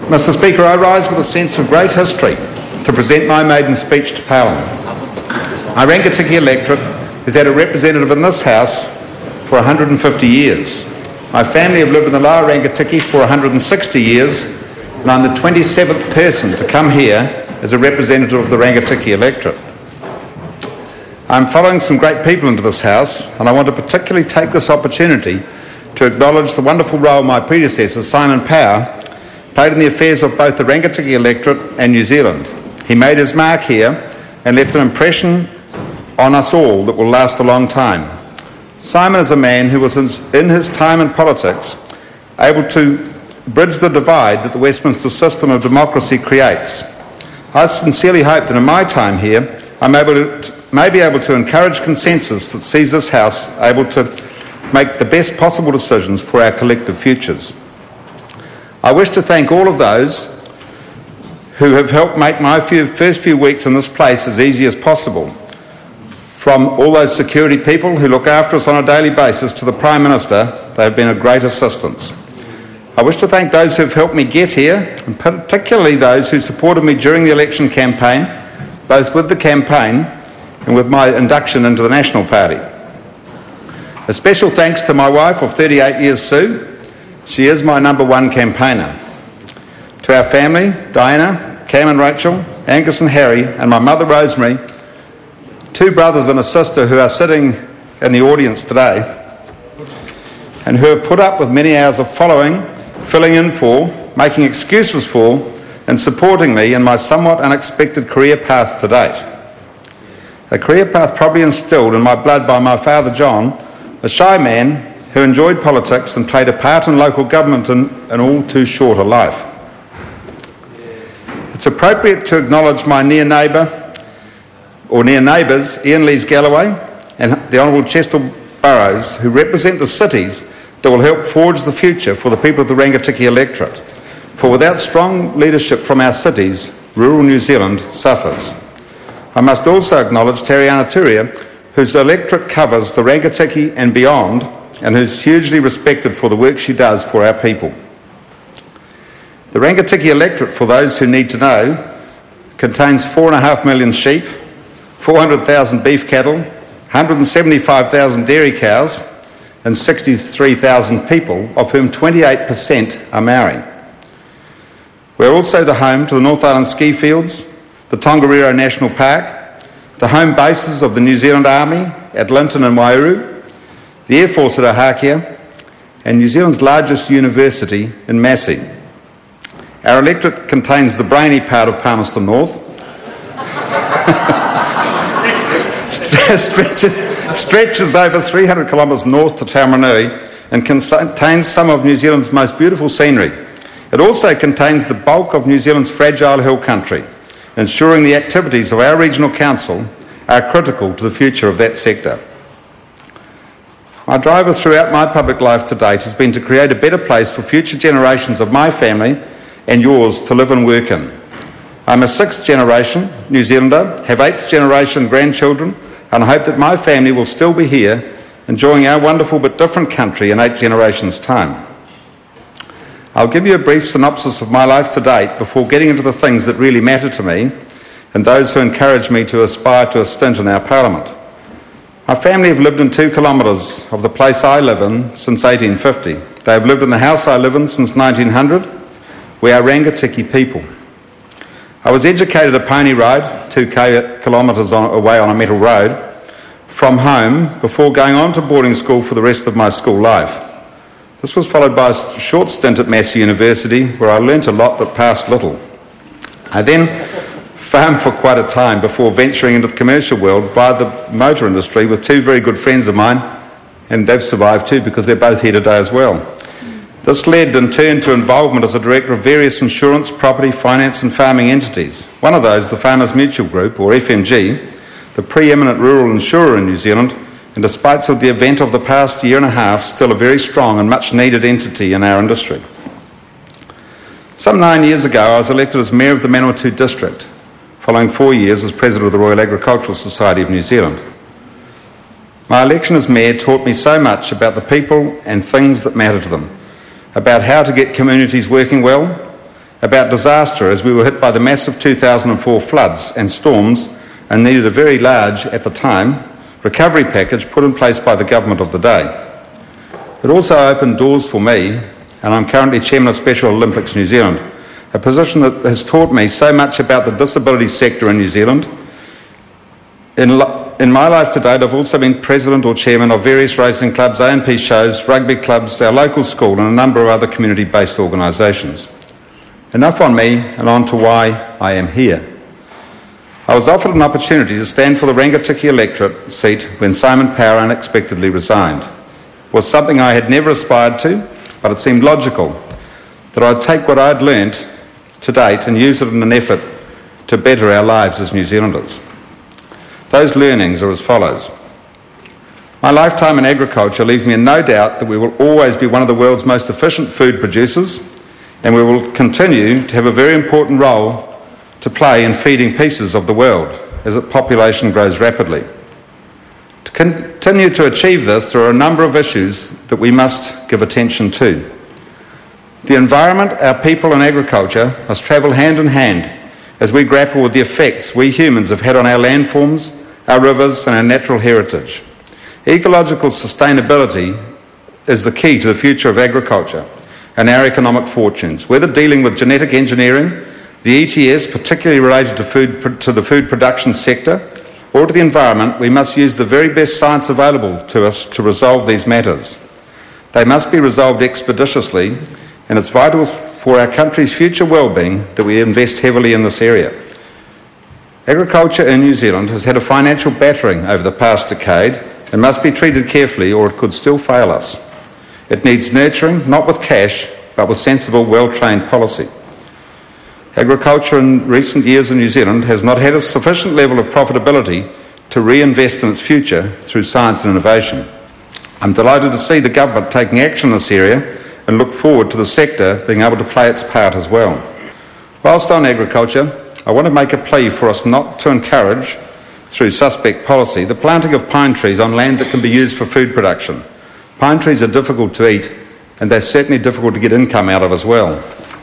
Mr. Speaker, I rise with a sense of great history to present my maiden speech to Parliament. My Rangitikei electorate has had a representative in this House for 150 years. My family have lived in the Lower Rangitikei for 160 years, and I'm the 27th person to come here as a representative of the Rangitikei electorate. I'm following some great people into this House, and I want to particularly take this opportunity to acknowledge the wonderful role my predecessor, Simon Power, played in the affairs of both the Rangitikei electorate and New Zealand. He made his mark here and left an impression on us all that will last a long time. Simon is a man who was, in his time in politics, able to bridge the divide that the Westminster system of democracy creates. I sincerely hope that in my time here, I may be able to encourage consensus that sees this House able to make the best possible decisions for our collective futures. I wish to thank all of those who have helped make my first few weeks in this place as easy as possible. From all those security people who look after us on a daily basis to the Prime Minister, they have been a great assistance. I wish to thank those who have helped me get here, and particularly those who supported me during the election campaign, both with the campaign and with my induction into the National Party. A special thanks to my wife of 38 years, Sue. She is my number one campaigner. To our family, Diana, Cam and Rachel, Angus and Harry, and my mother Rosemary, two brothers and a sister who are sitting in the audience today, and who have put up with many hours of following, filling in for, making excuses for, and supporting me in my somewhat unexpected career path to date. A career path probably instilled in my blood by my father John, a shy man who enjoyed politics and played a part in local government in an all too short a life. It's appropriate to acknowledge my near neighbours, Ian Lees Galloway and the Honourable Chester Burrows, who represent the cities that will help forge the future for the people of the Rangitikei electorate. For without strong leadership from our cities, rural New Zealand suffers. I must also acknowledge Tariana Turia, whose electorate covers the Rangitikei and beyond, and who's hugely respected for the work she does for our people. The Rangitikei electorate, for those who need to know, contains 4.5 million sheep, 400,000 beef cattle, 175,000 dairy cows, and 63,000 people, of whom 28% are Maori. We're also the home to the North Island ski fields, the Tongariro National Park, the home bases of the New Zealand Army at Linton and Wairau, the Air Force at Ohakea, and New Zealand's largest university in Massey. Our electorate contains the brainy part of Palmerston North, stretches over 300 kilometres north to Taumarunui, and contains some of New Zealand's most beautiful scenery. It also contains the bulk of New Zealand's fragile hill country, ensuring the activities of our regional council are critical to the future of that sector. My driver throughout my public life to date has been to create a better place for future generations of my family and yours to live and work in. I'm a 6th generation New Zealander, have 8th generation grandchildren, and I hope that my family will still be here enjoying our wonderful but different country in 8 generations' time. I'll give you a brief synopsis of my life to date before getting into the things that really matter to me and those who encourage me to aspire to a stint in our Parliament. My family have lived in 2 kilometres of the place I live in since 1850. They have lived in the house I live in since 1900. We are Rangitikei people. I was educated a pony ride, 2 kilometres away on a metal road, from home before going on to boarding school for the rest of my school life. This was followed by a short stint at Massey University, where I learnt a lot but passed little. I then farmed for quite a time before venturing into the commercial world via the motor industry with 2 very good friends of mine, and they've survived too because they're both here today as well. This led in turn to involvement as a director of various insurance, property, finance and farming entities. One of those, the Farmers Mutual Group, or FMG, the pre-eminent rural insurer in New Zealand, and despite the event of the past year and a half, still a very strong and much needed entity in our industry. Some 9 years ago, I was elected as Mayor of the Manawatu District, following 4 years as President of the Royal Agricultural Society of New Zealand. My election as Mayor taught me so much about the people and things that matter to them, about how to get communities working well, about disaster as we were hit by the massive 2004 floods and storms and needed a very large, at the time, recovery package put in place by the government of the day. It also opened doors for me, and I'm currently Chairman of Special Olympics New Zealand, a position that has taught me so much about the disability sector in New Zealand. In my life to date, I've also been President or Chairman of various racing clubs, A&P shows, rugby clubs, our local school and a number of other community-based organisations. Enough on me and on to why I am here. I was offered an opportunity to stand for the Rangitikei electorate seat when Simon Power unexpectedly resigned. It was something I had never aspired to, but it seemed logical that I'd take what I'd learnt to date and use it in an effort to better our lives as New Zealanders. Those learnings are as follows. My lifetime in agriculture leaves me in no doubt that we will always be one of the world's most efficient food producers, and we will continue to have a very important role to play in feeding pieces of the world as its population grows rapidly. To continue to achieve this, there are a number of issues that we must give attention to. The environment, our people and agriculture must travel hand in hand as we grapple with the effects we humans have had on our landforms, our rivers and our natural heritage. Ecological sustainability is the key to the future of agriculture and our economic fortunes. Whether dealing with genetic engineering, the ETS, particularly related to the food production sector, or to the environment, we must use the very best science available to us to resolve these matters. They must be resolved expeditiously, and it's vital for our country's future well-being that we invest heavily in this area. Agriculture in New Zealand has had a financial battering over the past decade and must be treated carefully or it could still fail us. It needs nurturing, not with cash, but with sensible, well-trained policy. Agriculture in recent years in New Zealand has not had a sufficient level of profitability to reinvest in its future through science and innovation. I'm delighted to see the government taking action in this area and look forward to the sector being able to play its part as well. Whilst on agriculture, I want to make a plea for us not to encourage, through suspect policy, the planting of pine trees on land that can be used for food production. Pine trees are difficult to eat, and they're certainly difficult to get income out of as well.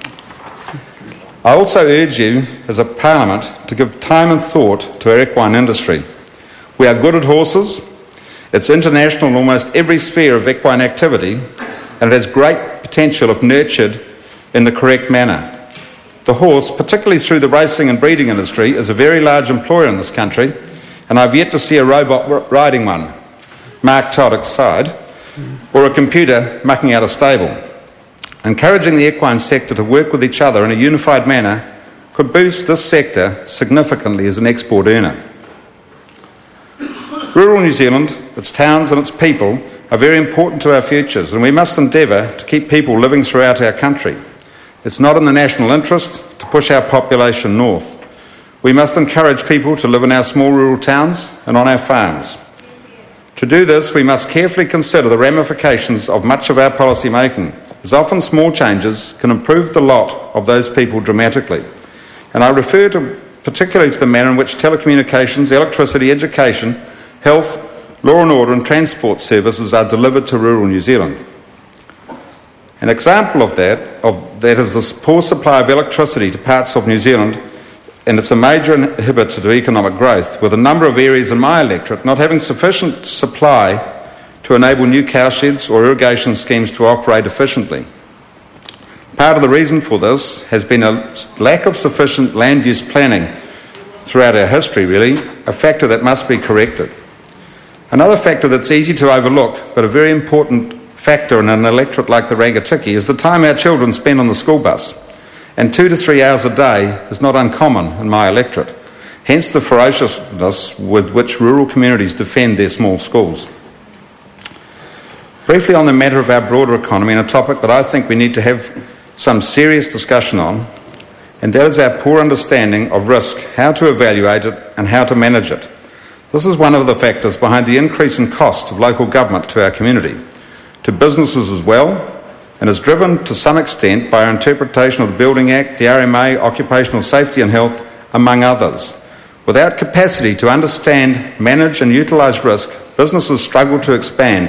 I also urge you, as a Parliament, to give time and thought to our equine industry. We are good at horses. It's international in almost every sphere of equine activity, and it has great potential if nurtured in the correct manner. The horse, particularly through the racing and breeding industry, is a very large employer in this country, and I've yet to see a robot riding one, Mark Toddick's side, or a computer mucking out a stable. Encouraging the equine sector to work with each other in a unified manner could boost this sector significantly as an export earner. Rural New Zealand, its towns and its people are very important to our futures, and we must endeavour to keep people living throughout our country. It's not in the national interest to push our population north. We must encourage people to live in our small rural towns and on our farms. To do this, we must carefully consider the ramifications of much of our policy making, as often small changes can improve the lot of those people dramatically. And I refer particularly to the manner in which telecommunications, electricity, education, health, law and order and transport services are delivered to rural New Zealand. An example of that is this poor supply of electricity to parts of New Zealand, and it's a major inhibitor to economic growth, with a number of areas in my electorate not having sufficient supply to enable new cowsheds or irrigation schemes to operate efficiently. Part of the reason for this has been a lack of sufficient land use planning throughout our history, really, a factor that must be corrected. Another factor that's easy to overlook, but a very important factor in an electorate like the Rangitikei, is the time our children spend on the school bus. And 2 to 3 hours a day is not uncommon in my electorate, hence the ferociousness with which rural communities defend their small schools. Briefly on the matter of our broader economy, and a topic that I think we need to have some serious discussion on, and that is our poor understanding of risk, how to evaluate it and how to manage it. This is one of the factors behind the increase in cost of local government to our community, to businesses as well, and is driven to some extent by our interpretation of the Building Act, the RMA, occupational safety and health, among others. Without capacity to understand, manage and utilise risk, businesses struggle to expand.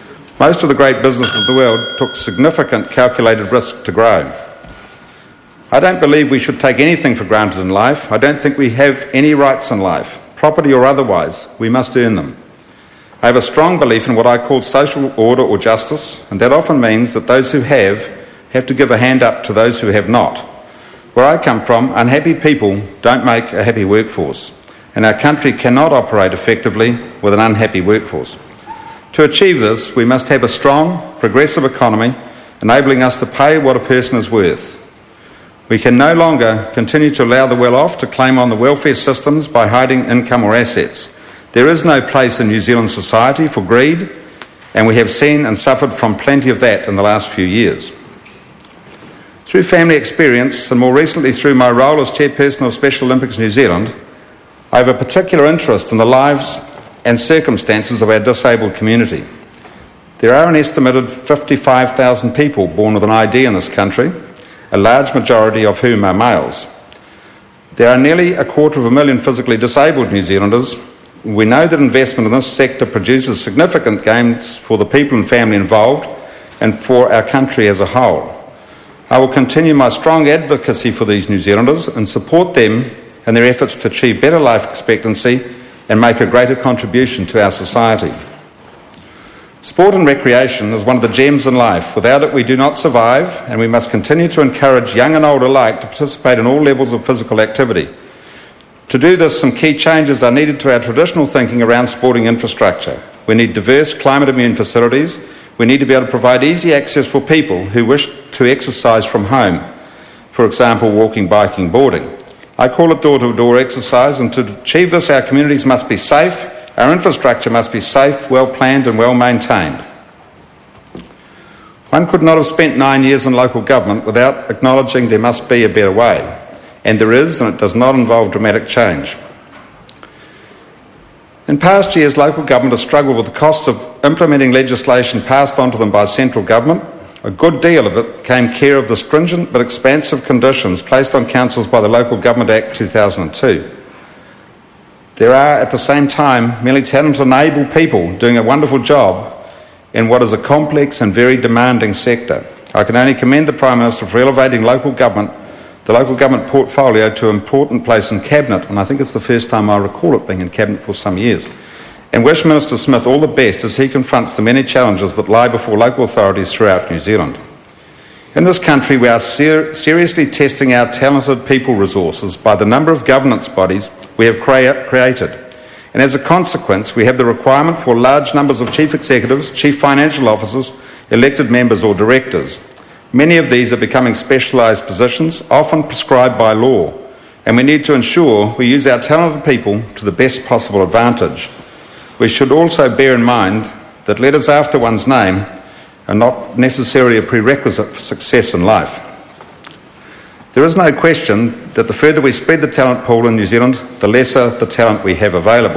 Most of the great businesses of the world took significant calculated risk to grow. I don't believe we should take anything for granted in life. I don't think we have any rights in life, property or otherwise. We must earn them. I have a strong belief in what I call social order or justice, and that often means that those who have to give a hand up to those who have not. Where I come from, unhappy people don't make a happy workforce, and our country cannot operate effectively with an unhappy workforce. To achieve this, we must have a strong, progressive economy, enabling us to pay what a person is worth. We can no longer continue to allow the well-off to claim on the welfare systems by hiding income or assets. There is no place in New Zealand society for greed, and we have seen and suffered from plenty of that in the last few years. Through family experience, and more recently through my role as chairperson of Special Olympics New Zealand, I have a particular interest in the lives and circumstances of our disabled community. There are an estimated 55,000 people born with an ID in this country, a large majority of whom are males. There are nearly 250,000 physically disabled New Zealanders. We know that investment in this sector produces significant gains for the people and family involved and for our country as a whole. I will continue my strong advocacy for these New Zealanders and support them in their efforts to achieve better life expectancy and make a greater contribution to our society. Sport and recreation is one of the gems in life. Without it, we do not survive, and we must continue to encourage young and old alike to participate in all levels of physical activity. To do this, some key changes are needed to our traditional thinking around sporting infrastructure. We need diverse climate-immune facilities. We need to be able to provide easy access for people who wish to exercise from home, for example, walking, biking, boarding. I call it door-to-door exercise, and to achieve this, our communities must be safe, our infrastructure must be safe, well-planned and well-maintained. One could not have spent 9 years in local government without acknowledging there must be a better way, and there is, and it does not involve dramatic change. In past years, local government has struggled with the costs of implementing legislation passed on to them by central government. A good deal of it came care of the stringent but expansive conditions placed on councils by the Local Government Act 2002. There are, at the same time, many talented and able people doing a wonderful job in what is a complex and very demanding sector. I can only commend the Prime Minister for elevating the local government portfolio to an important place in Cabinet, and I think it's the first time I recall it being in Cabinet for some years, and wish Minister Smith all the best as he confronts the many challenges that lie before local authorities throughout New Zealand. In this country, we are seriously testing our talented people resources by the number of governance bodies we have created. And as a consequence, we have the requirement for large numbers of chief executives, chief financial officers, elected members or directors. Many of these are becoming specialised positions, often prescribed by law, and we need to ensure we use our talented people to the best possible advantage. We should also bear in mind that letters after one's name are not necessarily a prerequisite for success in life. There is no question that the further we spread the talent pool in New Zealand, the lesser the talent we have available.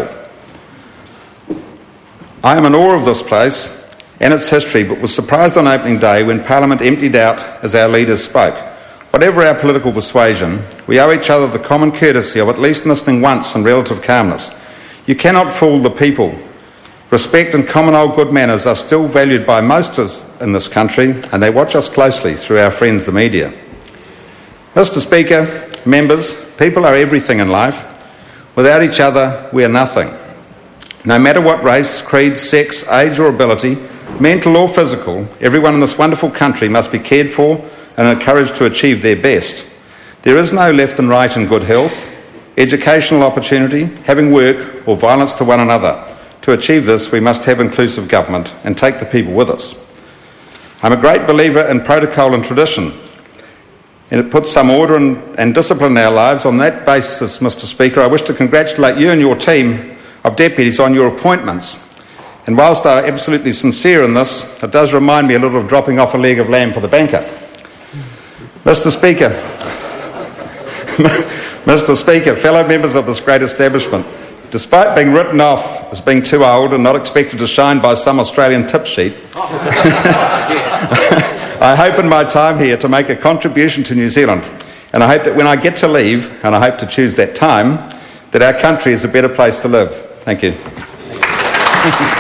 I am in awe of this place and its history, but was surprised on opening day when Parliament emptied out as our leaders spoke. Whatever our political persuasion, we owe each other the common courtesy of at least listening once in relative calmness. You cannot fool the people. Respect and common old good manners are still valued by most in this country, and they watch us closely through our friends the media. Mr. Speaker, members, people are everything in life. Without each other, we are nothing. No matter what race, creed, sex, age or ability, mental or physical, everyone in this wonderful country must be cared for and encouraged to achieve their best. There is no left and right in good health, educational opportunity, having work or violence to one another. To achieve this, we must have inclusive government and take the people with us. I'm a great believer in protocol and tradition, and it puts some order and discipline in our lives. On that basis, Mr. Speaker, I wish to congratulate you and your team of deputies on your appointments. And whilst I'm absolutely sincere in this, it does remind me a little of dropping off a leg of lamb for the banker. Mr. Speaker, Mr. Speaker, fellow members of this great establishment, despite being written off as being too old and not expected to shine by some Australian tip sheet, I hope in my time here to make a contribution to New Zealand, and I hope that when I get to leave, and I hope to choose that time, that our country is a better place to live. Thank you.